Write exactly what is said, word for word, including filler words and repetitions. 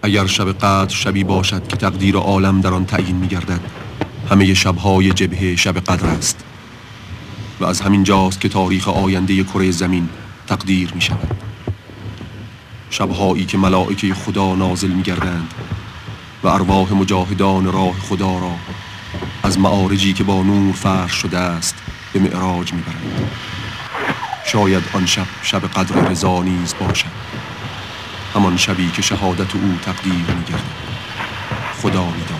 اگر شب قدر شبی باشد که تقدیر عالم در آن تعیین می‌گردد، همه شب‌های جبهه شب قدر است و از همین جاست که تاریخ آینده کره زمین تقدیر می‌شود. شب‌هایی که ملائکه خدا نازل می‌گردند و ارواح مجاهدان راه خدا را از معارجی که با نور فرش شده است به معراج می‌برند. شاید آن شب شب قدر رضا نیز باشد، همان شبی که شهادت او تقدیر می‌گردد. خدا می‌داند.